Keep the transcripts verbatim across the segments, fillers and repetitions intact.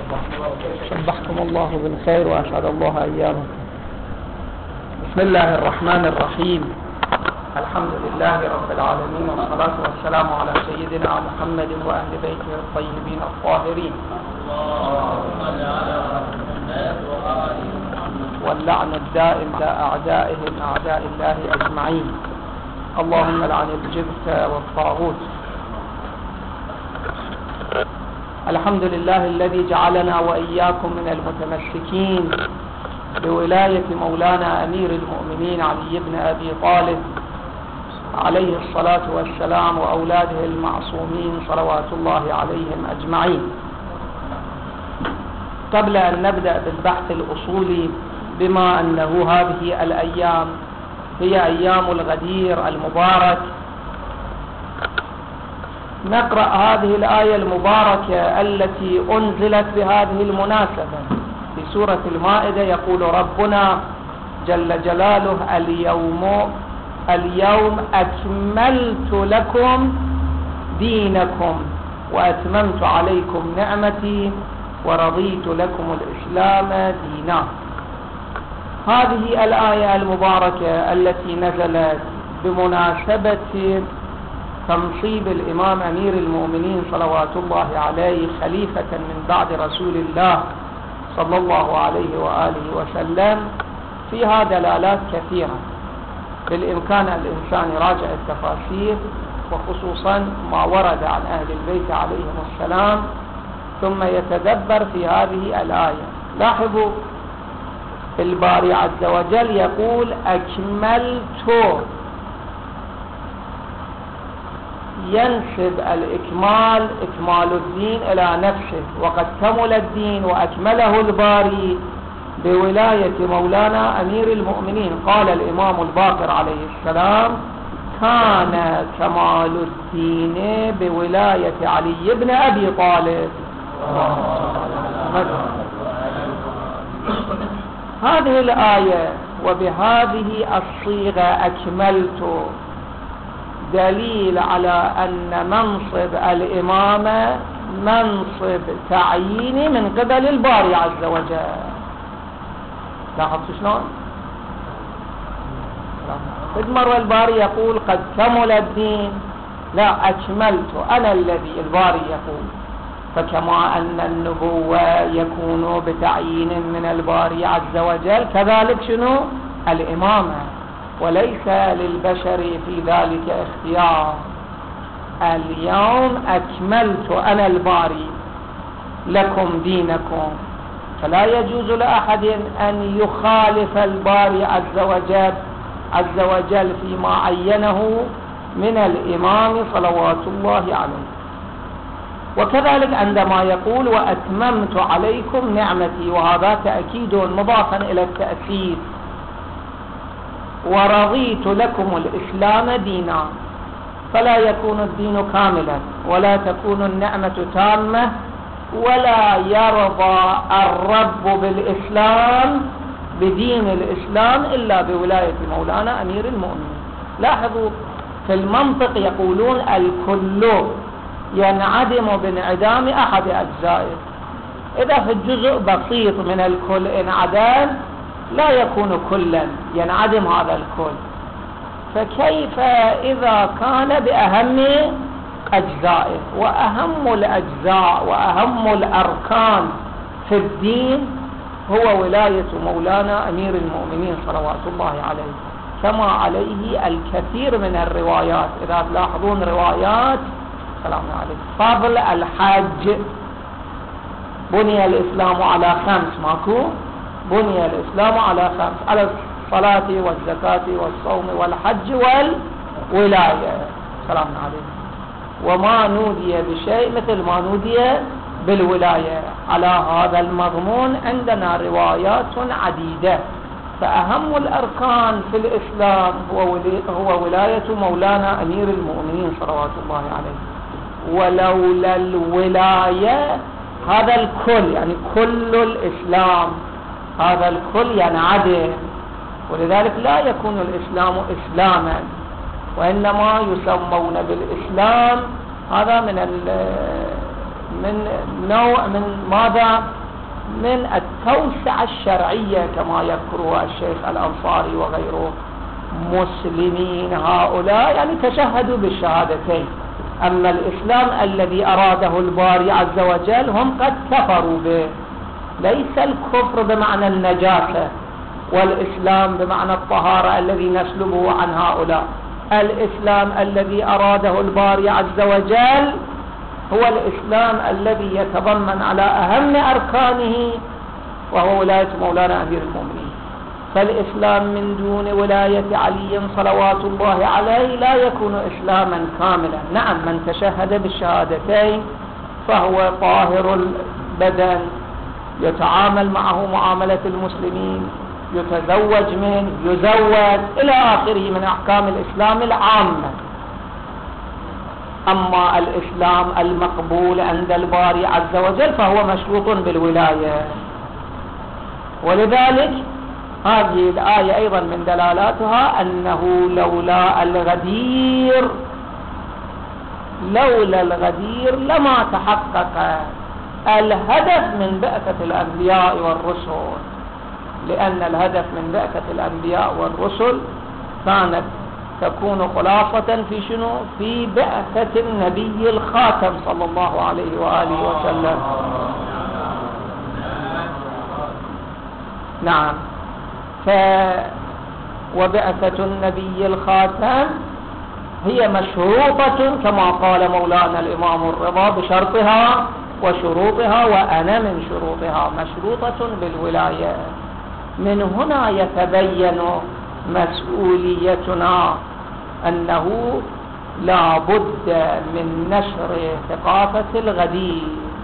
صبحكم الله بالخير وأسعد الله أيامكم. بسم الله الرحمن الرحيم. الحمد لله رب العالمين، والصلاة والسلام على سيدنا محمد وأهل بيته الطيبين الطاهرين، واللعن الدائم على أعدائهم أعداء الله أجمعين. اللهم لعن الجبت والطاغوت. الحمد لله الذي جعلنا وإياكم من المتمسكين بولاية مولانا أمير المؤمنين علي بن أبي طالب عليه الصلاة والسلام وأولاده المعصومين صلوات الله عليهم أجمعين. قبل أن نبدأ بالبحث الأصولي، بما أنه هذه الأيام هي أيام الغدير المبارك، نقرأ هذه الآية المباركة التي أنزلت بهذه المناسبة في سورة المائدة. يقول ربنا جل جلاله: اليوم اليوم أكملت لكم دينكم وأتممت عليكم نعمتي ورضيت لكم الإسلام دينا. هذه الآية المباركة التي نزلت بمناسبة تنصيب الإمام أمير المؤمنين صلوات الله عليه خليفة من بعد رسول الله صلى الله عليه وآله وسلم فيها دلالات كثيرة، بالإمكان الإنسان يراجع التفاسير، وخصوصا ما ورد عن أهل البيت عليهم السلام، ثم يتدبر في هذه الآية. لاحظوا الباري عز وجل يقول أكملت، ينسب الإكمال إكمال الدين إلى نفسه، وقد كمل الدين وأكمله الباري بولاية مولانا أمير المؤمنين. قال الإمام الباقر عليه السلام: كان كمال الدين بولاية علي بن أبي طالب. هذه الآية وبهذه الصيغة أكملت دليل على أن منصب الإمامة منصب تعييني من قبل الباري عز وجل. لاحظت شلون؟ تدمر الباري يقول قد كمل الدين، لا، أكملت أنا الذي الباري يقول. فكما أن النبوة يكون بتعيين من الباري عز وجل، كذلك شنو؟ الإمامة، وليس للبشر في ذلك اختيار. اليوم أكملت أنا الباري لكم دينكم، فلا يجوز لأحد أن يخالف الباري عز وجل عز وجل فيما عينه من الإمام صلوات الله عليه. وكذلك عندما يقول وأتممت عليكم نعمتي، وهذا تأكيد مضافا إلى التأكيد، ورضيت لكم الإسلام دينا، فلا يكون الدين كاملا ولا تكون النعمة تامة، ولا يرضى الرب بالإسلام بدين الإسلام إلا بولاية مولانا أمير المؤمنين. لاحظوا في المنطق يقولون الكل ينعدم بانعدام أحد أجزائه. إذا في الجزء بسيط من الكل انعدم لا يكون كلا، ينعدم هذا الكل. فكيف إذا كان بأهم أجزائه؟ وأهم الأجزاء وأهم الأركان في الدين هو ولاية مولانا أمير المؤمنين صلوات الله عليه، كما عليه الكثير من الروايات. إذا تلاحظون روايات سلام عليكم فضل الحج، بني الإسلام على خمس، ماكو؟ بني الإسلام على خمس: على الصلاة والزكاة والصوم والحج والولاية. سلام عليكم. وما نودي بشيء مثل ما نودي بالولاية. على هذا المضمون عندنا روايات عديدة. فأهم الأركان في الإسلام هو ولاية مولانا أمير المؤمنين صلوات الله عليه. ولولا الولاية هذا الكل، يعني كل الإسلام، هذا الكل ينعدم، ولذلك لا يكون الإسلام إسلاما، وإنما يسمون بالإسلام. هذا من من نوع من ماذا؟ من التوسعة الشرعية كما يذكرها الشيخ الأنصاري وغيره. مسلمين هؤلاء يعني تشهدوا بالشهادتين، أما الإسلام الذي أراده الباري عز وجل هم قد كفروا به. ليس الكفر بمعنى النجاسة والإسلام بمعنى الطهارة الذي نسلبه عن هؤلاء. الإسلام الذي أراده الباري عز وجل هو الإسلام الذي يتضمن على أهم أركانه وهو ولاية مولانا أمير المؤمنين. فالإسلام من دون ولاية علي صلوات الله عليه لا يكون إسلاما كاملا. نعم، من تشهد بالشهادتين فهو طاهر البدن، يتعامل معه معاملة المسلمين، يتزوج منه، يزوج إلى آخره من أحكام الإسلام العامة. أما الإسلام المقبول عند الباري عز وجل فهو مشروط بالولاية. ولذلك هذه الآية أيضا من دلالاتها أنه لولا الغدير لولا الغدير لما تحقق الهدف من بعثة الأنبياء والرسل، لأن الهدف من بعثة الأنبياء والرسل كانت تكون خلاصة في شنو؟ في بعثة النبي الخاتم صلى الله عليه وآله وسلم. نعم، ف وبعثة النبي الخاتم هي مشروطة كما قال مولانا الإمام الرضا بشرطها وشروطها، وأنا من شروطها مشروطة بالولاية. من هنا يتبين مسؤوليتنا أنه لا بد من نشر ثقافة الغدير،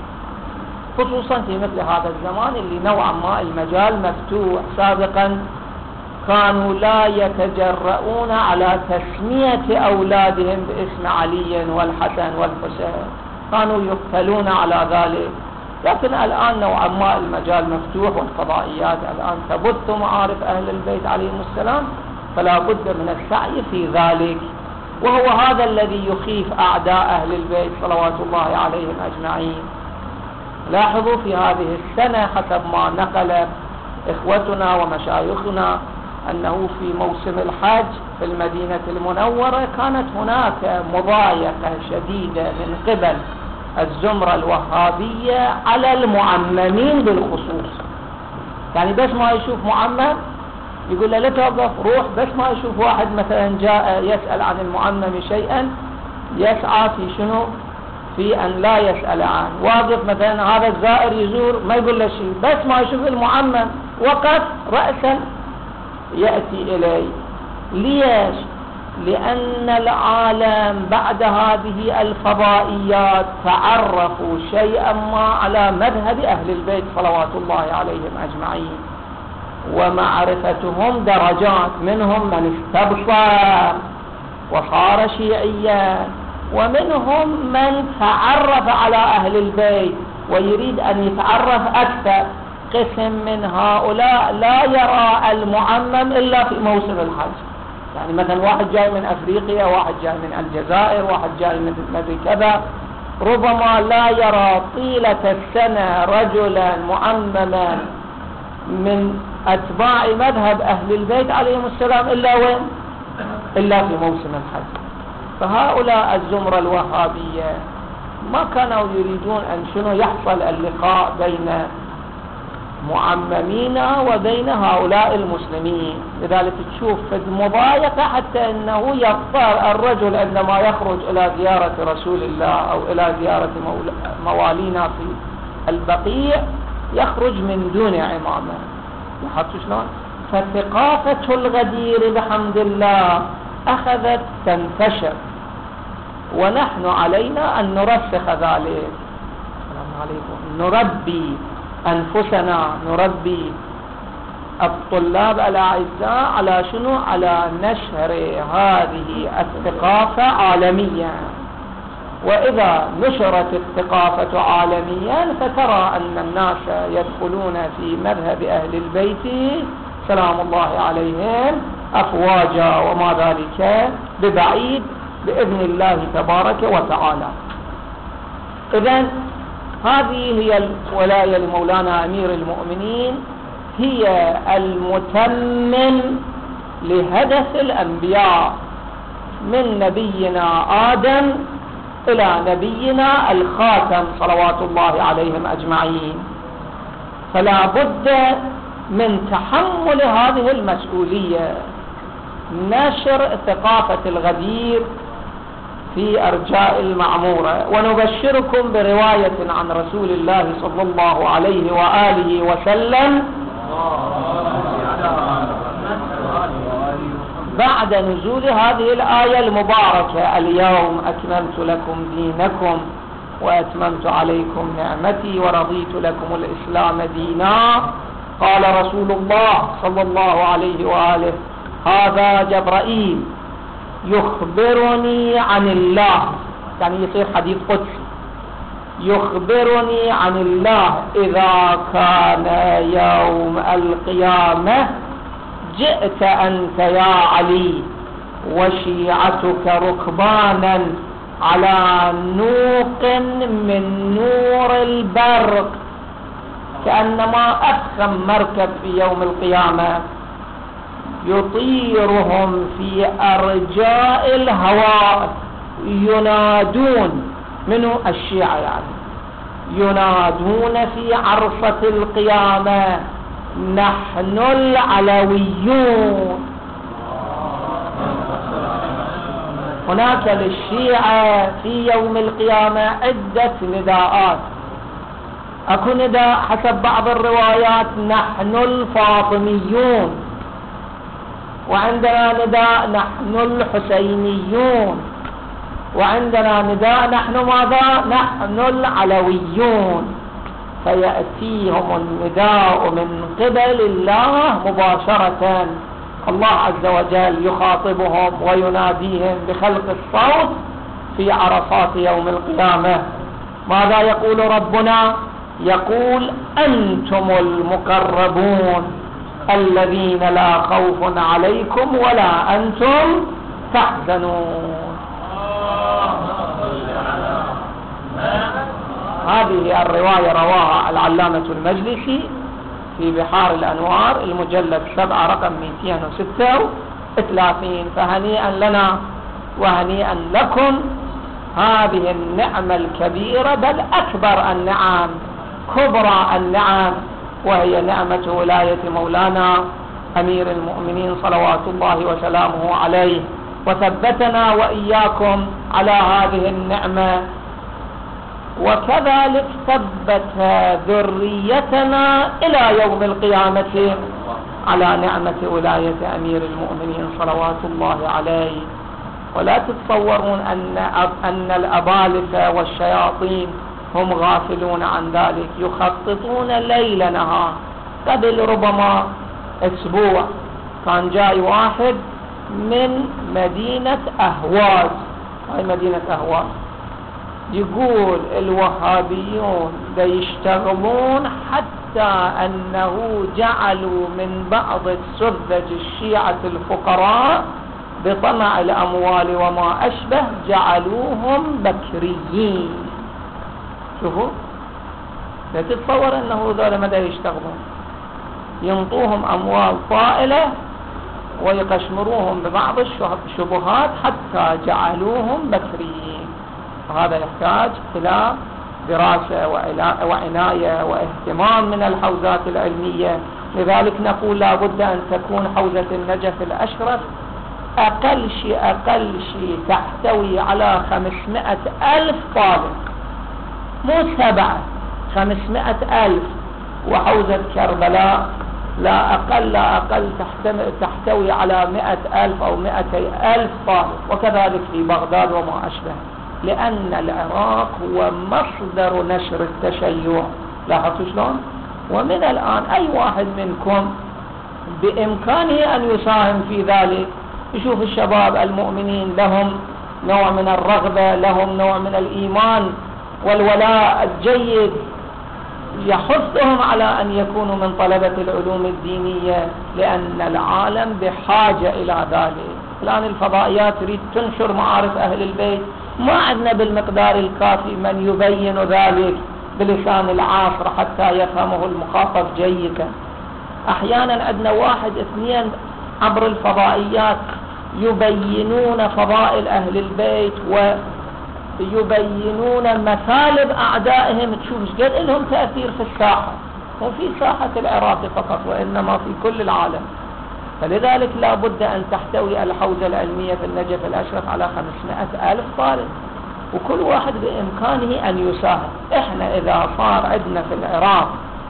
خصوصا في مثل هذا الزمان اللي نوعا ما المجال مفتوح. سابقا كانوا لا يتجرؤون على تسمية أولادهم باسم علي والحسن والحسين، كانوا يقتلون على ذلك. لكن الآن نوعا ما المجال مفتوح، والفضائيات الآن تبث معارف أهل البيت عليهم السلام، فلا بد من السعي في ذلك. وهو هذا الذي يخيف أعداء أهل البيت صلوات الله عليهم أجمعين. لاحظوا في هذه السنة حسب ما نقل إخوتنا ومشايخنا أنه في موسم الحج في المدينة المنورة كانت هناك مضايقة شديدة من قبل الزمرة الوهابية على المعممين بالخصوص. يعني بس ما يشوف معمم يقول له لا توقف، روح. بس ما يشوف واحد مثلا جاء يسأل عن المعمم شيئا يسعى في شنو؟ في أن لا يسأل عنه. واقف مثلا هذا الزائر يزور ما يقول له شيء، بس ما يشوف المعمم وقف رأسا يأتي إليه. ليش؟ لأن العالم بعد هذه الفضائيات تعرفوا شيئا ما على مذهب أهل البيت صلوات الله عليهم أجمعين، ومعرفتهم درجات. منهم من استبصر وصار شيعيا، ومنهم من تعرف على أهل البيت ويريد أن يتعرف أكثر. قسم من هؤلاء لا يرى المعمم إلا في موسم الحج. يعني مثلا واحد جاي من أفريقيا، واحد جاي من الجزائر، واحد جاي من كذا، ربما لا يرى طيلة السنة رجلا معمما من أتباع مذهب أهل البيت عليهم السلام إلا وين؟ إلا في موسم الحج. فهؤلاء الزمرة الوهابية ما كانوا يريدون أن شنو يحصل اللقاء بين معممين وبين هؤلاء المسلمين. لذلك تشوف في المضايقة حتى أنه يضطر الرجل عندما يخرج إلى زيارة رسول الله أو إلى زيارة موالينا في البقيع يخرج من دون عمامة. لاحظتوا شلون؟ فثقافة الغدير بحمد الله أخذت تنتشر، ونحن علينا أن نرسخ ذلك. السلام عليكم. نربي أنفسنا، نربي الطلاب الأعزاء على شنو؟ على نشر هذه الثقافة عالميا. وإذا نشرت الثقافة عالميا فترى أن الناس يدخلون في مذهب أهل البيت سلام الله عليهم أفواجا، وما ذلك ببعيد بإذن الله تبارك وتعالى. إذن هذه هي الولاية لمولانا أمير المؤمنين، هي المتمم لهدف الأنبياء من نبينا آدم إلى نبينا الخاتم صلوات الله عليهم أجمعين. فلا بد من تحمل هذه المسؤولية، نشر ثقافة الغدير في أرجاء المعمورة. ونبشركم برواية عن رسول الله صلى الله عليه وآله وسلم بعد نزول هذه الآية المباركة: اليوم أكملت لكم دينكم وأتممت عليكم نعمتي ورضيت لكم الإسلام دينا. قال رسول الله صلى الله عليه وآله: هذا جبرائيل يخبرني عن الله، يعني يصير حديث قدسي، يخبرني عن الله إذا كان يوم القيامة جئت أنت يا علي وشيعتك ركبانا على نوق من نور البرق، كأنما أفخم مركب في يوم القيامة يطيرهم في أرجاء الهواء ينادون، منه الشيعة يعني، ينادون في عرصة القيامة: نحن العلويون. هناك للشيعة في يوم القيامة عدة نداءات. أكو نداء حسب بعض الروايات: نحن الفاطميون. وعندنا نداء: نحن الحسينيون. وعندنا نداء: نحن ماذا؟ نحن العلويون. فيأتيهم النداء من قبل الله مباشرة، الله عز وجل يخاطبهم ويناديهم بخلق الصوت في عرصات يوم القيامة. ماذا يقول ربنا؟ يقول: أنتم المقربون الذين لا خوف عليكم ولا أنتم تحزنون. هذه الرواية رواها العلامة المجلسي في بحار الأنوار المجلد سبعة رقم مئتين وستة وثلاثين. فهنيئا لنا وهنيئا لكم هذه النعمة الكبيرة، بل أكبر النعم، كبرى النعم، وهي نعمة ولاية مولانا أمير المؤمنين صلوات الله وسلامه عليه. وثبتنا وإياكم على هذه النعمة، وكذلك ثبت ذريتنا إلى يوم القيامة على نعمة ولاية أمير المؤمنين صلوات الله عليه. ولا تتصورون أن, أن الأبالسة والشياطين هم غافلون عن ذلك، يخططون ليل نهار. قبل ربما أسبوع كان جاي واحد من مدينة أهواز، هاي مدينة أهواز، يقول الوهابيون يشتغلون حتى أنه جعلوا من بعض السذج الشيعة الفقراء بطمع الأموال وما أشبه جعلوهم بكريين. شوفوا، لا تتصور أنه ذولا مدى يشتغلون، ينطوهم أموال طائلة ويقشمروهم ببعض الشبهات حتى جعلوهم بكريين. وهذا يحتاج إلى دراسة وعناية واهتمام من الحوزات العلمية. لذلك نقول لا بد أن تكون حوزة النجف الأشرف أقل شيء أقل شيء تحتوي على خمسمائة ألف طالب، مو سبعة، خمسمائة ألف. وحوزة كربلاء لا أقل لا أقل تحتوي على مئة ألف أو مئتي ألف طالب، وكذلك في بغداد وما أشبه، لأن العراق هو مصدر نشر التشيع. لاحظتوا شلون؟ ومن الآن أي واحد منكم بإمكانه أن يساهم في ذلك. يشوف الشباب المؤمنين لهم نوع من الرغبة، لهم نوع من الإيمان والولاء الجيد، يحثهم على أن يكونوا من طلبة العلوم الدينية، لأن العالم بحاجة إلى ذلك. الآن الفضائيات تريد تنشر معارف أهل البيت، ما عندنا بالمقدار الكافي من يبين ذلك بلسان العصر حتى يفهمه المخاطب جيدا. أحيانا عندنا واحد اثنين عبر الفضائيات يبينون فضائل أهل البيت ويبينون مثالب أعدائهم، تشوف ايش قد لهم تأثير في الساحة، مو في ساحة العراق فقط وإنما في كل العالم. فلذلك لا بد أن تحتوي الحوزة العلمية في النجف الأشرف على خمسمائة ألف طالب، وكل واحد بإمكانه أن يساهم. إحنا إذا صار عندنا في العراق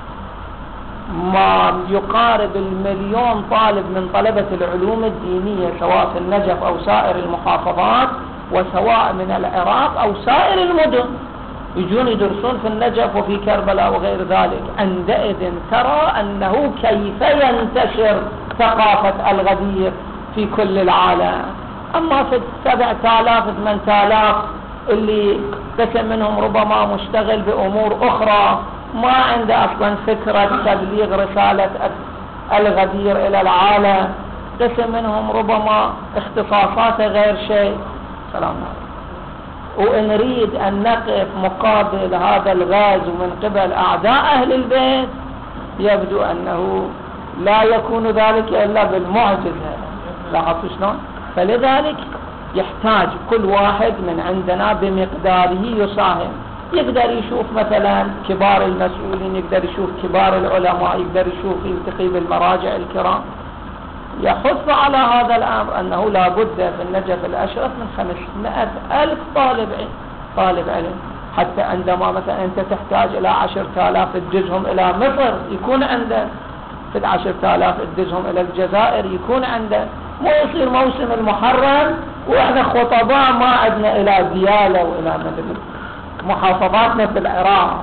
ما يقارب المليون طالب من طلبة العلوم الدينية سواء في النجف أو سائر المحافظات، وسواء من العراق أو سائر المدن يجون يدرسون في النجف وفي كربلاء وغير ذلك، عندئذ ترى أنه كيف ينتشر ثقافة الغدير في كل العالم. أما في السبعة آلاف ثمانية آلاف اللي قسم منهم ربما مشتغل بأمور أخرى ما عنده أصلا فكرة تبليغ رسالة الغدير إلى العالم، قسم منهم ربما اختصاصاته غير شيء. سلام عليكم. وإن نريد أن نقف مقابل هذا الغاز من قبل أعداء أهل البيت يبدو أنه لا يكون ذلك إلا بالمعجزة. لاحظوا شلون؟ فلذلك يحتاج كل واحد من عندنا بمقداره يساهم. يقدر يشوف مثلا كبار المسؤولين، يقدر يشوف كبار العلماء، يقدر يشوف يلتقي بالمراجع الكرام، يحث على هذا الأمر أنه لا بد في النجف الأشرف من خمسمائة ألف طالب علم طالب علم حتى عندما مثلا أنت تحتاج إلى عشرة آلاف تدزهم إلى مصر يكون عنده، في عشرة آلاف تدزهم إلى الجزائر يكون عنده. مو يصير موسم المحرم وإحنا خطباء ما عندنا إلى ديالة وإلى مدري محافظاتنا في العراق.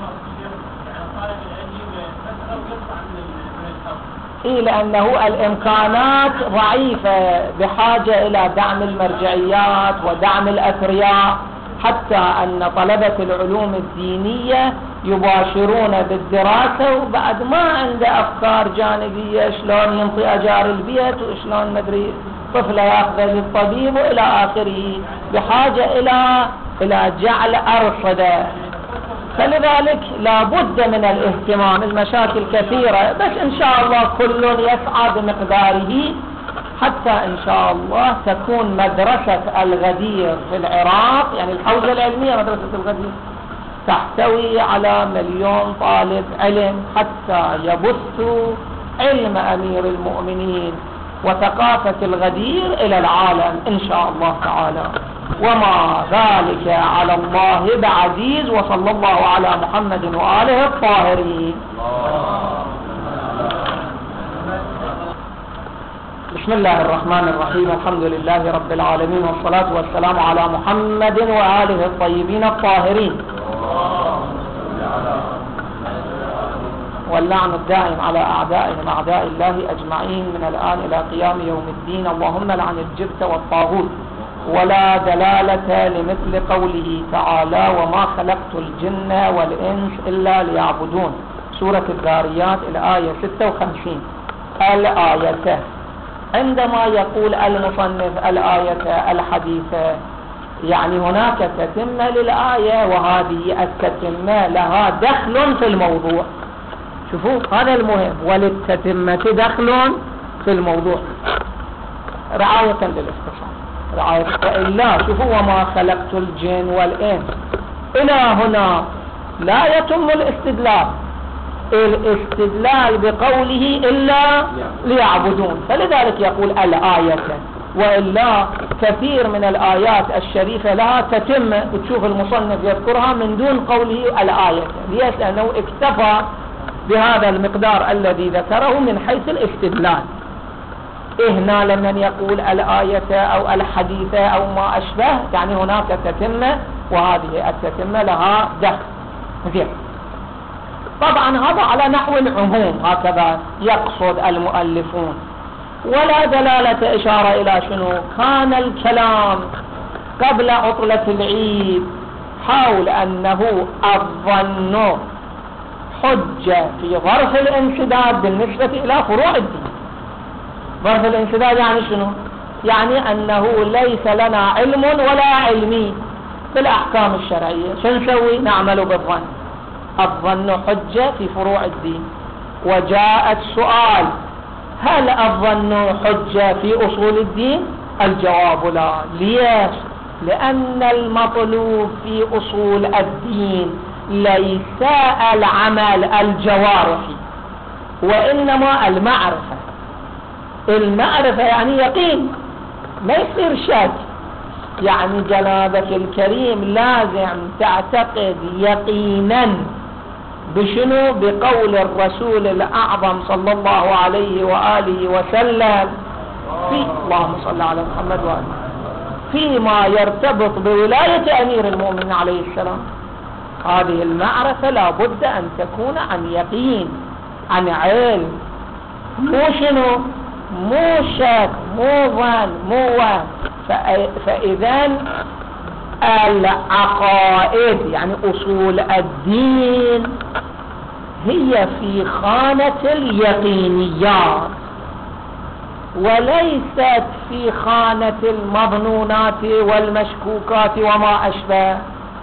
إيه لأنه الإمكانات ضعيفة، بحاجة إلى دعم المرجعيات ودعم الأثرياء حتى أن طلبة العلوم الدينية يباشرون بالدراسة وبعد ما عنده أفكار جانبية شلون ينطي أجار البيت وشلون مدري طفلة يأخذ للطبيب وإلى آخره، بحاجة إلى إلى جعل أرصدة. فلذلك لا بد من الاهتمام. المشاكل كثيرة بس إن شاء الله كل يسعى بمقداره حتى إن شاء الله تكون مدرسة الغدير في العراق، يعني الحوزة العلمية مدرسة الغدير تحتوي على مليون طالب علم حتى يبثوا علم أمير المؤمنين وثقافة الغدير إلى العالم إن شاء الله تعالى، وما ذلك على الله بعزيز. وصلى الله على محمد وآله الطاهرين. بسم الله الرحمن الرحيم. الحمد لله رب العالمين، والصلاة والسلام على محمد وآله الطيبين الطاهرين، واللعن الدائم على أعدائهم أعداء الله أجمعين من الآن إلى قيام يوم الدين. اللهم لعن الجبت والطاغوت. ولا دلالة لمثل قوله تعالى وما خلقت الجن والإنس إلا ليعبدون، سورة الذاريات الآية ستة وخمسين. الآية عندما يقول المصنف الآية الحديثة يعني هناك تتمة للآية، وهذه التتمة لها دخل في الموضوع. شوفوا هذا المهم، وللتتمة دخل في الموضوع رعاية للاختصار رعاية. وإلا شوفوا وما خلقت الجن والإنس إلى هنا لا يتم الاستدلال الاستدلال بقوله إلا ليعبدون، فلذلك يقول الآية. وإلا كثير من الآيات الشريفة لها تتمة وتشوف المصنف يذكرها من دون قوله الآية، ليش؟ لأنه اكتفى بهذا المقدار الذي ذكره من حيث الاستدلال. هنا لمن يقول الآية أو الحديثة أو ما أشبه يعني هناك تتمة، وهذه التتمة لها دخل. زين، طبعا هذا على نحو العموم هكذا يقصد المؤلفون. ولا دلالة إشارة إلى شنو؟ كان الكلام قبل عطلة العيد حول أنه الظن حجة في ظرف الانسداد بالنسبة إلى فروع الدين. ظرف الانسداد يعني شنو؟ يعني أنه ليس لنا علم ولا علمي بالأحكام الشرعية، شو نسوي؟ نعمل بالظن. الظن حجة في فروع الدين. وجاء السؤال: هل الظن حجة في أصول الدين؟ الجواب لا. ليش؟ لأن المطلوب في أصول الدين ليس العمل الجوارحي، وإنما المعرفة. المعرفة يعني يقين، ما يصير شك. يعني جنابك الكريم لازم تعتقد يقينا بشنو؟ بقول الرسول الأعظم صلى الله عليه وآله وسلم في اللهم صل على محمد وآله فيما يرتبط بولاية أمير المؤمنين عليه السلام. هذه المعرفة لا بد أن تكون عن يقين، عن علم، مو شنو؟ مو شك، مو ظن، مو وهم. فإذا العقائد يعني أصول الدين هي في خانة اليقينيات، وليست في خانة المظنونات والمشكوكات وما أشبه.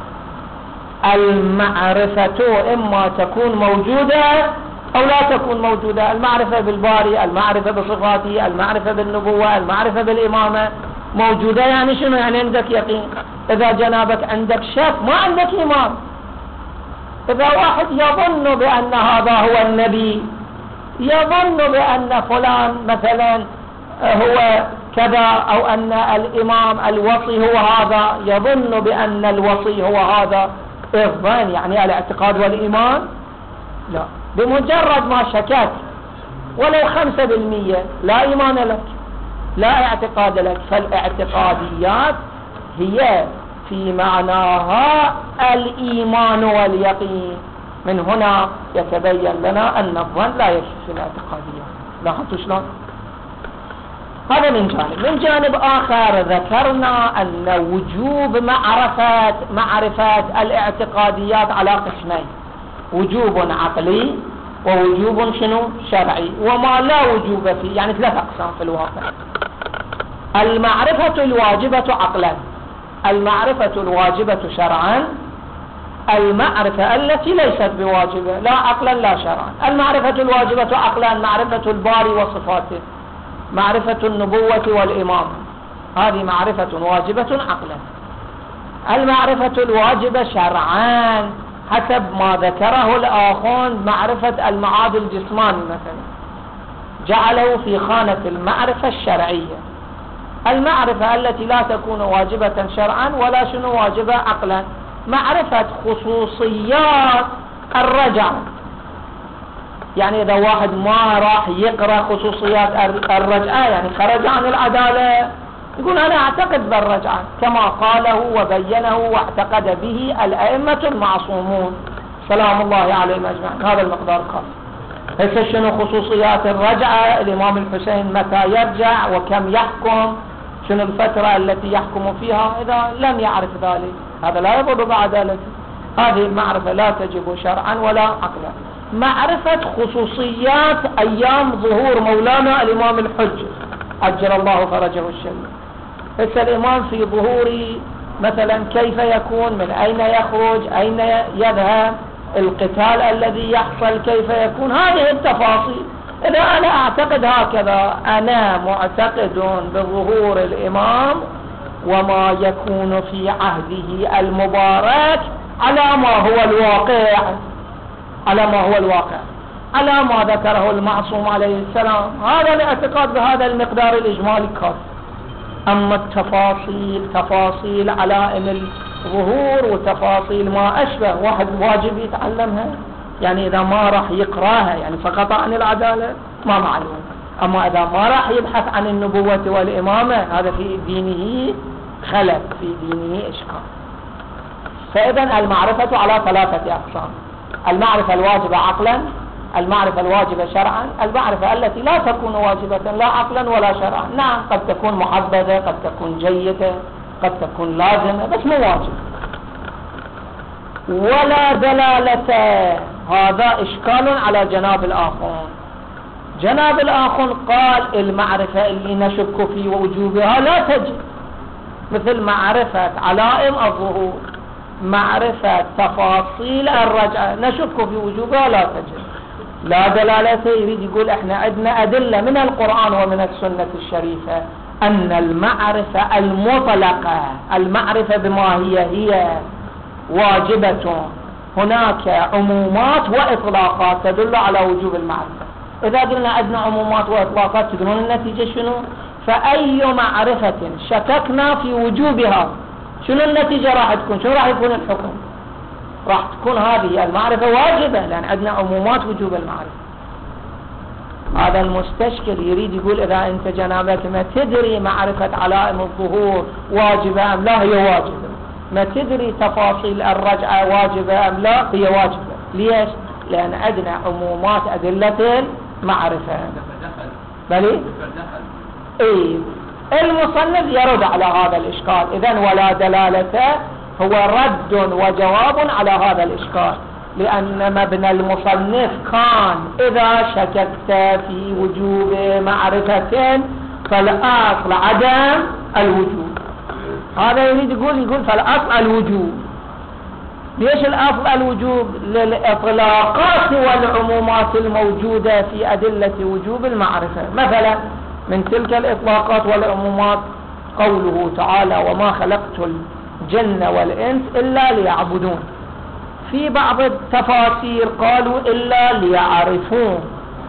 المعرفة إما تكون موجودة أو لا تكون موجودة. المعرفة بالباري، المعرفة بصفاته، المعرفة بالنبوة، المعرفة بالإمامة موجودة. يعني شنو؟ يعني عندك يقين. إذا جنابك عندك شك ما عندك إيمان. إذا واحد يظن بأن هذا هو النبي، يظن بأن فلان مثلا هو كذا، أو أن الإمام الوصي هو هذا، يظن بأن الوصي هو هذا، الظن يعني الاعتقاد والإيمان لا. بمجرد ما شكت ولو خمسة بالمية لا إيمان لك، لا اعتقاد لك. فالاعتقاديات هي في معناها الإيمان واليقين. من هنا يتبين لنا أن الظن لا يكفي في الاعتقاديات. لاحظتوا شلون؟ هذا من جانب. من جانب آخر ذكرنا أن وجوب معرفة معرفة الاعتقاديات على قسمين: وجوب عقلي ووجوب شنو؟ شرعي. وما لا وجوب فيه، يعني ثلاث أقسام في الواقع. المعرفة الواجبة عقلا، المعرفة الواجبة شرعا، المعرفة التي ليست بواجبة لا عقلا لا شرعا. المعرفة الواجبة عقلا معرفة الباري وصفاته، معرفة النبوة والإمامة، هذه معرفة واجبة عقلا. المعرفة الواجبة شرعا حسب ما ذكره الآخون معرفة المعاد الجسماني مثلا، جعله في خانة المعرفة الشرعية. المعرفة التي لا تكون واجبة شرعا ولا شنو واجبة عقلا، معرفة خصوصيات الرجعة. يعني إذا واحد ما راح يقرأ خصوصيات الرجعة، يعني خرج عن العدالة، يقول أنا أعتقد بالرجعة كما قاله وبينه واعتقد به الأئمة المعصومون سلام الله عليهم أجمعين. هذا المقدار خاص. هسه شنو خصوصيات الرجعة؟ الإمام الحسين متى يرجع وكم يحكم، شنو الفترة التي يحكم فيها. إذا لم يعرف ذلك هذا لا يضر بعدالته. هذه المعرفة لا تجب شرعا ولا عقلا. معرفة خصوصيات أيام ظهور مولانا الإمام الحج عجل الله فرجه الشريف. هسه الإمام في ظهور مثلا كيف يكون، من أين يخرج، أين يذهب، القتال الذي يحصل كيف يكون، هذه التفاصيل. إذا أنا أعتقد هكذا، أنا معتقد بظهور الإمام وما يكون في عهده المبارك على ما هو الواقع، على ما هو الواقع، على ما ذكره المعصوم عليه السلام. هذا الاعتقاد بهذا المقدار الإجمالي كافي. أما التفاصيل، تفاصيل علائم الظهور وتفاصيل ما أشبه، واحد واجب يتعلمها. يعني إذا ما راح يقراها يعني سقط عن العدالة، ما معلوم. أما إذا ما راح يبحث عن النبوة والإمامة، هذا في دينه خلل، في دينه إشكال. فإذا المعرفة على ثلاثة أقسام: المعرفة الواجبة عقلا، المعرفة الواجبة شرعا، المعرفة التي لا تكون واجبة لا عقلا ولا شرعا. نعم قد تكون محبذة، قد تكون جيدة، قد تكون لازمة، بس مو واجب. ولا دلالة. هذا إشكال على جناب الآخون. جناب الآخون قال المعرفة اللي نشك في وجوبها لا تجب، مثل معرفة علائم الظهور، معرفة تفاصيل الرجعة نشك في وجوبها لا تجب. لا دلالة. يريد يقول احنا عندنا أدلة من القرآن ومن السنة الشريفة أن المعرفة المطلقة، المعرفة بما هي هي واجبة. هناك عمومات وإطلاقات تدل على وجوب المعرفة. إذا قلنا عندنا عمومات وإطلاقات تدرون النتيجة شنو؟ فأي معرفة شككنا في وجوبها شنو النتيجة راح تكون؟ شنو راح يكون الحكم؟ راح تكون هذه المعرفة واجبة، لأن عندنا عمومات وجوب المعرفة. هذا المستشكل يريد يقول إذا أنت جنابك ما تدري معرفة علائم الظهور واجبة أم لا، هي واجبة. ما تدري تفاصيل الرجعة واجبة أم لا، هي واجبة. ليش؟ لأن عندنا عمومات أدلة المعرفة. بلي؟ إيه. المصنف يرد على هذا الإشكال. إذن ولا دلالة هو رد وجواب على هذا الإشكال، لأن مبنى المصنف كان إذا شككت في وجوب معرفة فالأصل عدم الوجوب. هذا يريد يقول يقول فالأصل الوجوب. ليش الأصل الوجوب؟ للإطلاقات والعمومات الموجودة في أدلة وجوب المعرفة. مثلا من تلك الإطلاقات والعمومات قوله تعالى وما خلقت الجن والإنس إلا ليعبدون. في بعض التفاسير قالوا إلا ليعرفون.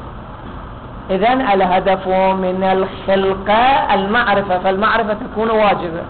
إذن الهدف من الخلقة المعرفة، فالمعرفة تكون واجبة.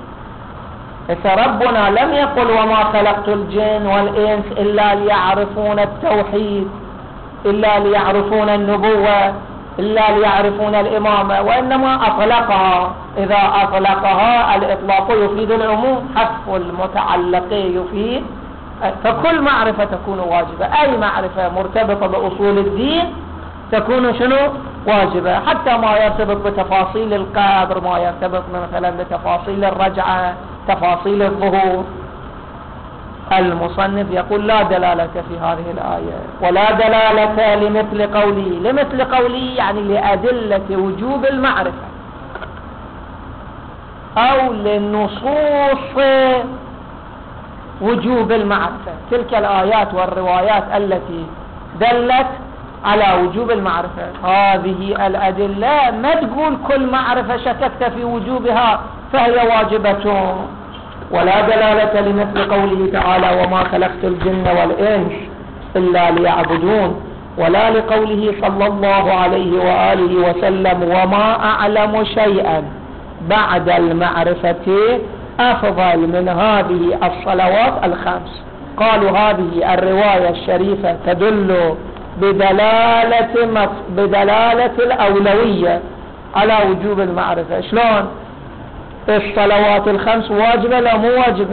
ربنا لم يقل وما خلقت الجن والإنس إلا ليعرفون التوحيد، إلا ليعرفون النبوة، إلا ليعرفون الإمامة، وإنما أطلقها. إذا أطلقها الإطلاق يفيد العموم، حذف المتعلق يفيد. فكل معرفة تكون واجبة. أي معرفة مرتبطة بأصول الدين تكون شنو؟ واجبة. حتى ما يرتبط بتفاصيل القبر، ما يرتبط مثلا بتفاصيل الرجعة، تفاصيل الظهور. المصنف يقول لا دلالة في هذه الآية، ولا دلالة لمثل قولي. لمثل قولي يعني لأدلة وجوب المعرفة أو لنصوص وجوب المعرفة. تلك الآيات والروايات التي دلت على وجوب المعرفة، هذه الأدلة ما تقول كل معرفة شككت في وجوبها فهي واجبة. ولا دلالة لمثل قوله تعالى وما خلقت الجن والإنس إلا ليعبدون، ولا لقوله صلى الله عليه وآله وسلم وما أعلم شيئا بعد المعرفة أفضل من هذه الصلوات الخمس. قالوا هذه الرواية الشريفة تدل بدلالة بدلالة الأولوية على وجوب المعرفة. شلون؟ الصلوات الخمس واجبة لا مو واجبة؟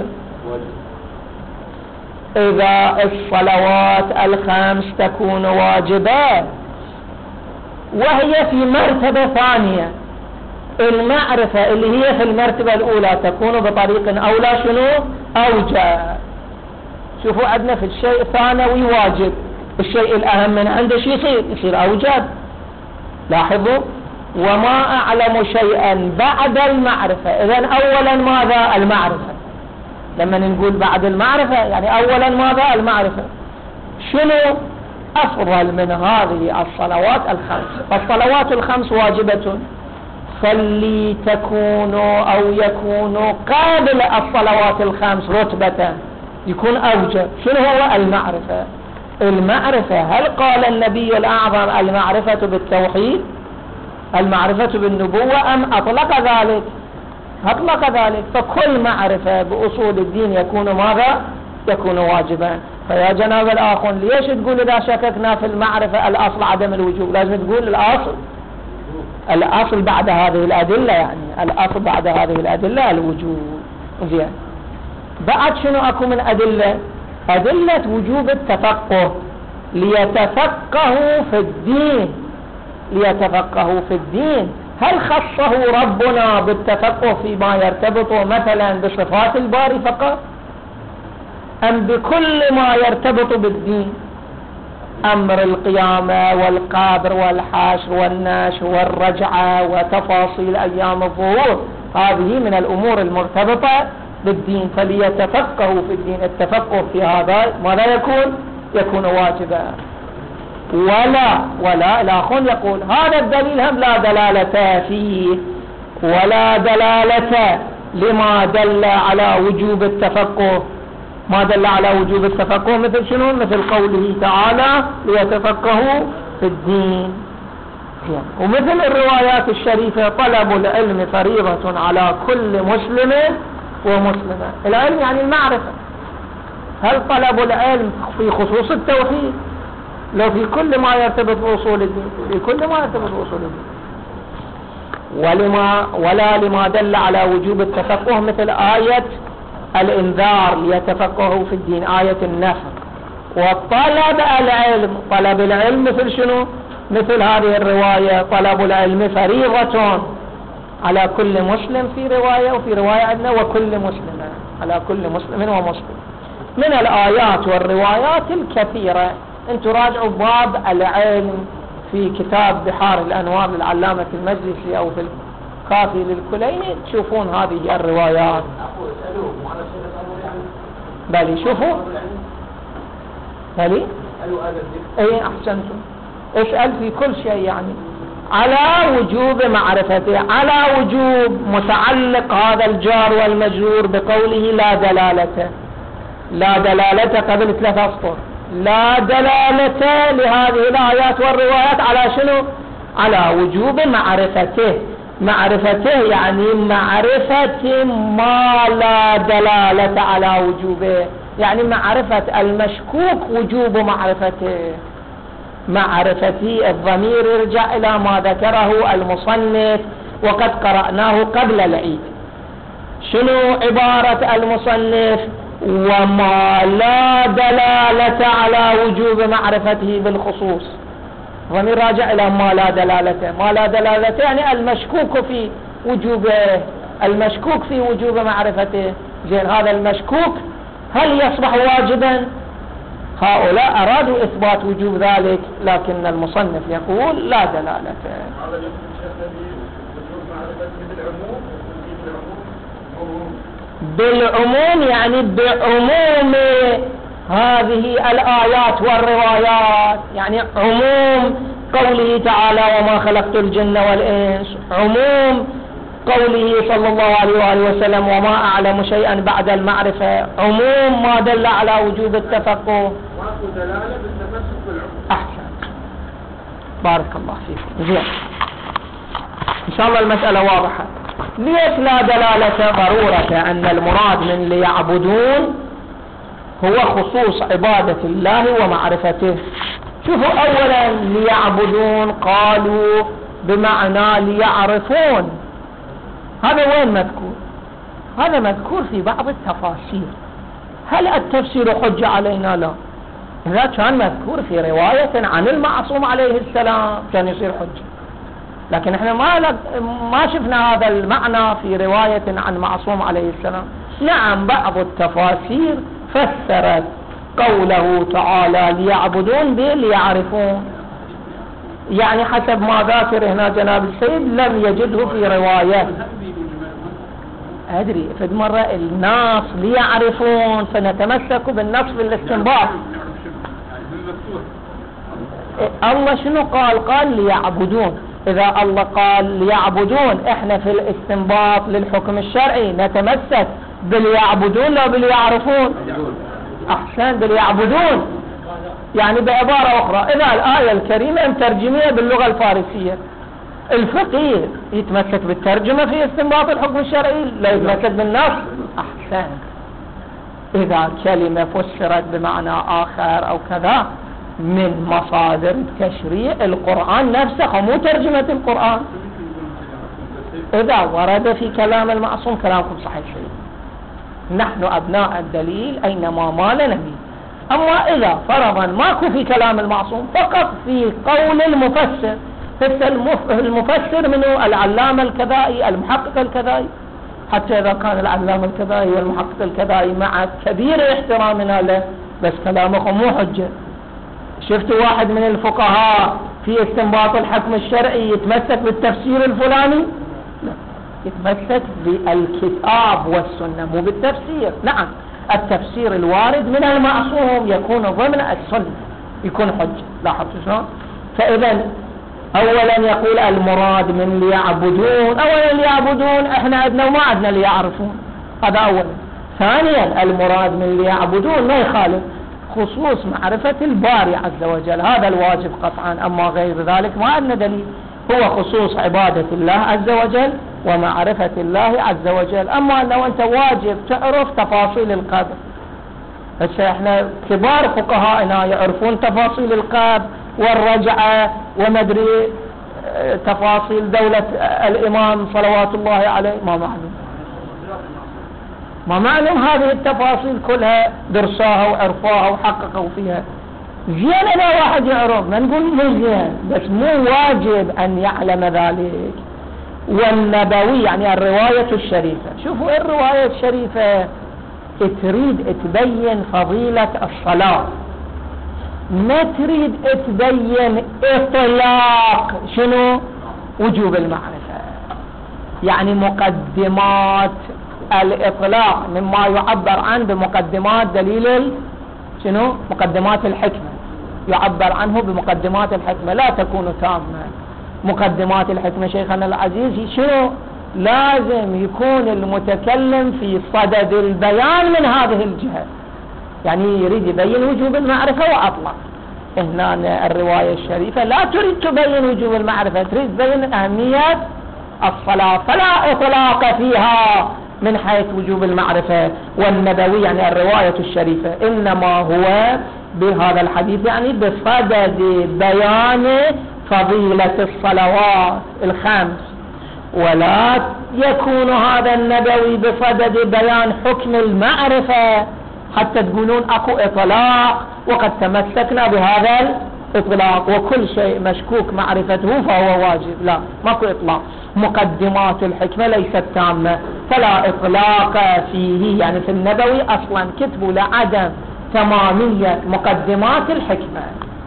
إذا الصلوات الخمس تكون واجبة وهي في مرتبة ثانية، المعرفة اللي هي في المرتبة الأولى تكون بطريق أولى شنو؟ أوجب. شوفوا عندنا في الشيء الثانوي واجب، الشيء الأهم من عنده شيء يصير يصير أوجب. لاحظوا وما أعلم شيئا بعد المعرفة. إذن أولا ماذا؟ المعرفة. لما نقول بعد المعرفة يعني أولا ماذا؟ المعرفة. شنو أفضل من هذه الصلوات الخمس؟ فالصلوات الخمس واجبة، فاللي تكون أو يكون قابل الصلوات الخمس رتبة يكون أوجب. شنو هو؟ المعرفة. المعرفة هل قال النبي الأعظم المعرفة بالتوحيد، المعرفة بالنبوة، أم أطلق ذلك؟ أطلق ذلك. فكل معرفة بأصول الدين يكون ماذا؟ يكون واجبا. فيا جناب الآخر ليش تقول إذا شككنا في المعرفة الأصل عدم الوجوب؟ لازم تقول الأصل الأصل بعد هذه الأدلة، يعني الأصل بعد هذه الأدلة الوجوب. زين. بعد شنو أكو من أدلة؟ أدلة وجوب التفقه، ليتفقهوا في الدين. ليتفقهوا في الدين. هل خصه ربنا بالتفقه فيما يرتبط مثلا بصفات الباري فقط، أم بكل ما يرتبط بالدين؟ أمر القيامة والقبر والحشر والنشر والرجعة وتفاصيل أيام الظهور، هذه من الأمور المرتبطة بالدين فليتفقهوا في الدين. التفقه في هذا ماذا يكون؟ يكون واجبا. ولا ولا الآخرون يقول هذا الدليل هم لا دلالة فيه ولا دلالة لما دل على وجوب التفقه. ما دل على وجوب التفقه مثل شنو؟ مثل قوله تعالى ليتفقهوا في الدين. ومثل الروايات الشريفة طلب العلم فريضة على كل مسلم ومسلمة. العلم يعني المعرفة. هل طلب العلم في خصوص التوحيد؟ لو في كل ما يرتبط بأصول الدين، في كل ما يرتبط بأصول الدين. ولما ولا لما دل على وجوب التفقه مثل آية الإنذار ليتفقهوا في الدين، آية النفر. وطلب العلم، طلب العلم مثل شنو؟ مثل هذه الرواية طلب العلم فريضة على كل مسلم في رواية، وفي رواية عندنا وكل مسلم، على كل مسلم ومسلم. من الآيات والروايات الكثيرة. انتم راجعوا باب العلم في كتاب بحار الأنوار للعلامة المجلسي أو في الكافي للكليني تشوفون هذه الروايات. بلي شوفوا بلي اي احسنتم. اسأل في كل شيء يعني على وجوب معرفته، على وجوب متعلق هذا الجار والمجرور بقوله لا دلالة. لا دلالة قبل ثلاث أسطر. لا دلالة لهذه الآيات والروايات على شنو؟ على وجوب معرفته. معرفته يعني معرفة ما لا دلالة على وجوبه، يعني معرفة المشكوك وجوب معرفته. معرفتي الضمير يرجع إلى ما ذكره المصنف وقد قرأناه قبل العيد. شنو عبارة المصنف؟ وما لا دلالة على وجوب معرفته بالخصوص. ضمير راجع إلى ما لا دلالة. ما لا دلالة يعني المشكوك في وجوبه، المشكوك في وجوب معرفته. زين هذا المشكوك هل يصبح واجبا؟ هؤلاء أرادوا إثبات وجوب ذلك، لكن المصنف يقول لا دلالة. بالعموم يعني بعموم هذه الآيات والروايات، يعني عموم قوله تعالى وما خلقت الجن والإنس، عموم قوله صلى الله عليه وآله وسلم وما أعلم شيئا بعد المعرفة، عموم ما دل على وجوب التفقه. أحسن، بارك الله فيكم. زين إن شاء الله المسألة واضحة. ليش لا دلالة؟ ضرورة أن المراد من ليعبدون هو خصوص عبادة الله ومعرفته. شوفوا أولا ليعبدون قالوا بمعنى ليعرفون، هذا وين مذكور؟ هذا مذكور في بعض التفاسير. هل التفسير حجة علينا؟ لا. إذا كان مذكور في رواية عن المعصوم عليه السلام كان يصير حجة، لكن احنا ما ما شفنا هذا المعنى في رواية عن معصوم عليه السلام. نعم بعض التفاسير فسرت قوله تعالى ليعبدون بليعرفون، يعني حسب ما ذاكر هنا جناب السيد لم يجده في رواية. أدري فد مرة الناس ليعرفون فنتمسك بالنص في الاستنباط. الله شنو قال؟ قال ليعبدون. إذا الله قال ليعبدون احنا في الاستنباط للحكم الشرعي نتمسك باليعبدون لا باليعرفون؟ أحسن، باليعبدون. يعني بعبارة أخرى إذا الآية الكريمة مترجمية باللغة الفارسية، الفقيه يتمسك بالترجمة في استنباط الحكم الشرعي لا يتمسك بالنص. أحسن. إذا كلمة فسرت بمعنى آخر أو كذا من مصادر التشريع القرآن نفسه مو ترجمة القرآن. إذا ورد في كلام المعصوم كلامكم صحيح شيء، نحن أبناء الدليل أينما مال نبي. أما إذا فرضا ماكو في كلام المعصوم فقط في قول المفسر، المفسر منه العلامة الكذائي المحقق الكذائي، حتى إذا كان العلامة الكذائي والمحقق الكذائي مع كبير احترامنا له بس كلامكم مو حجة. شفتوا واحد من الفقهاء في استنباط الحكم الشرعي يتمسك بالتفسير الفلاني؟ لا. يتمسك بالكتاب والسنة مو بالتفسير. نعم التفسير الوارد من المعصوم يكون ضمن السنة يكون حجة. لاحظت شلون؟ فإذا أولا يقول المراد من ليعبدون، أولا ليعبدون احنا عندنا وما عندنا ليعرفون، هذا أولا. ثانيا المراد من ليعبدون ما يخالف خصوص معرفة الباري عز وجل، هذا الواجب قطعا، أما غير ذلك ما عندنا دليل، هو خصوص عبادة الله عز وجل ومعرفة الله عز وجل. أما أنه أنت واجب تعرف تفاصيل القبر، هسه احنا كبار فقهائنا يعرفون تفاصيل القبر والرجعة ومدري تفاصيل دولة الإمام صلوات الله عليه، ما معلوم ما معلوم هذه التفاصيل كلها درسوها وعرفوها وحققوا فيها. زين إذا واحد يعرف، ما نقول مو زين، بس مو واجب أن يعلم ذلك. والنبوي يعني الرواية الشريفة، شوفوا الرواية الشريفة تريد تبين فضيلة الصلاة، ما تريد تبين إطلاق شنو وجوب المعرفة. يعني مقدمات الإطلاق مما يعبر عنه بمقدمات دليل شنو مقدمات الحكمة، يعبر عنه بمقدمات الحكمة، لا تكون تامة. مقدمات الحكمة شيخنا العزيز شنو؟ لازم يكون المتكلم في صدد البيان من هذه الجهة، يعني يريد يبين وجوب المعرفة وأطلق. هنا الرواية الشريفة لا تريد تبين وجوب المعرفة، تريد تبين أهمية الصلاة، فلا إطلاق فيها من حيث وجوب المعرفة. والنبوي يعني الرواية الشريفة إنما هو بهذا الحديث يعني بصدد بيان فضيلة الصلوات الخمس، ولا يكون هذا النبوي بصدد بيان حكم المعرفة حتى تقولون اكو اطلاق وقد تمسكنا بهذا الاطلاق وكل شيء مشكوك معرفته فهو واجب. لا، ماكو اطلاق. مقدمات الحكمة ليست تامة، فلا اطلاق فيه. يعني في النبوي اصلا كتبوا لعدم تمامية مقدمات الحكمة،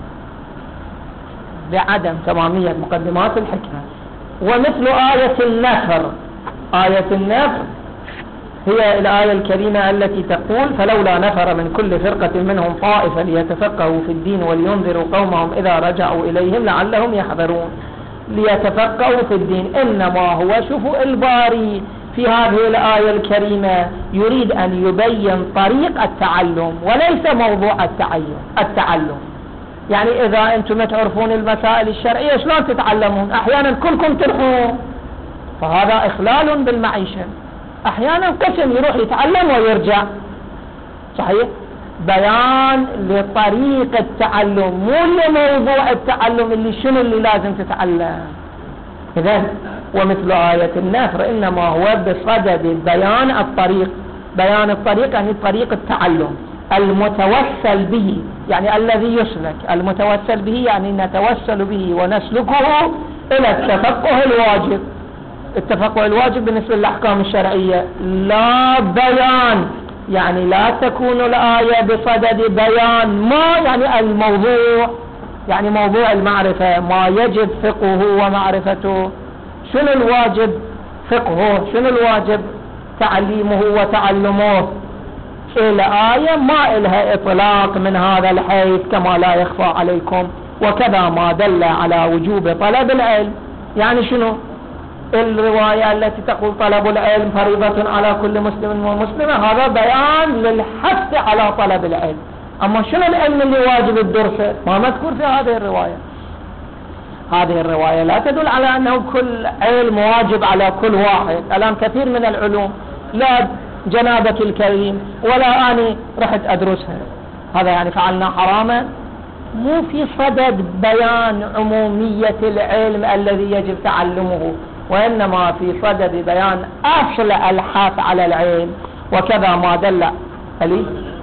لعدم تمامية مقدمات الحكمة. ومثل آية النفر، آية النفر هي الآية الكريمة التي تقول فلولا نفر من كل فرقة منهم طائفة ليتفقهوا في الدين ولينذروا قومهم إذا رجعوا إليهم لعلهم يحذرون. ليتفقهوا في الدين إنما هو، شوفوا الباري في هذه الآية الكريمة يريد أن يبين طريق التعلم وليس موضوع التعلم. التعلم يعني إذا أنتم تعرفون المسائل الشرعية شلون تتعلمون؟ أحيانا كلكم تروحون، فهذا إخلال بالمعيشة. أحيانا قسم يروح يتعلم ويرجع، صحيح؟ بيان لطريق التعلم مو لموضوع التعلم اللي شنو اللي لازم تتعلم. إذن ومثل آية النفر إنما هو بصدد بيان الطريق. بيان الطريق يعني طريق التعلم المتوسل به، يعني الذي يسلك. المتوسل به يعني نتوسل به ونسلكه إلى التفقه الواجب. التفقه الواجب بالنسبة للأحكام الشرعية لا بيان، يعني لا تكون الآية بصدد بيان ما يعني الموضوع، يعني موضوع المعرفة ما يجب فقهه ومعرفته. شنو الواجب فقهه، شنو الواجب تعليمه وتعلمه. الآية ما إلها إطلاق من هذا الحيث كما لا يخفى عليكم. وكذا ما دل على وجوب طلب العلم. يعني شنو الرواية التي تقول طلب العلم فريضة على كل مسلم ومسلمة، هذا بيان للحث على طلب العلم. أما شنو العلم اللي واجب الدرسة ما مذكور في هذه الرواية. هذه الرواية لا تدل على أنه كل علم واجب على كل واحد. الآن كثير من العلوم لا جنابك الكريم ولا أنا رحت أدرسها، هذا يعني فعلنا حراما؟ مو في صدد بيان عمومية العلم الذي يجب تعلمه، وإنما في صدد بيان أصل الحث على العلم. وكذا ما دل عليه.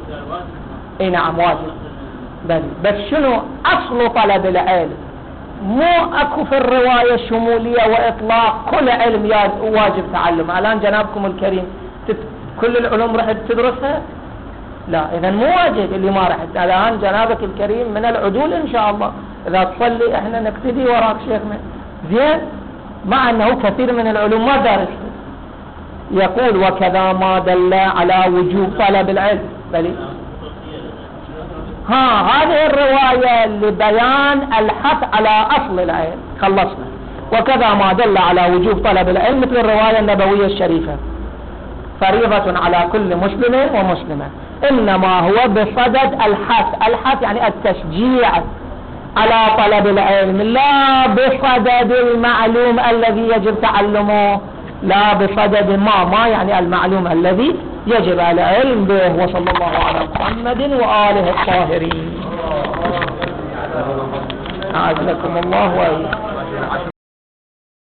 اي نعم واجب، بل بس شنو أصل طلب العلم؟ مو أكو في الرواية شمولية وإطلاق كل علم واجب تعلم. الآن جنابكم الكريم كل العلوم رحت تدرسها؟ لا، إذن مو واجب اللي ما رحت. الآن جنابك الكريم من العدول إن شاء الله، إذا تصلي إحنا نقتدي وراك شيخنا زين، مع أنه كثير من العلوم ما دارس يقول وكذا ما دل على وجوب طلب العلم. بل ها هذه الرواية لبيان الحث على أصل العلم، خلصنا. وكذا ما دل على وجوب طلب العلم مثل الرواية النبوية الشريفة فريضة على كل مسلم ومسلمة، إنما هو بصدد الحث. الحث يعني التشجيع على طلب العلم، لا بصدد المعلوم الذي يجب تعلمه، لا بصدد ما ما يعني المعلوم الذي يجب العلم به. وصلى الله على محمد وآله الطاهرين. أعزكم الله وإياكم.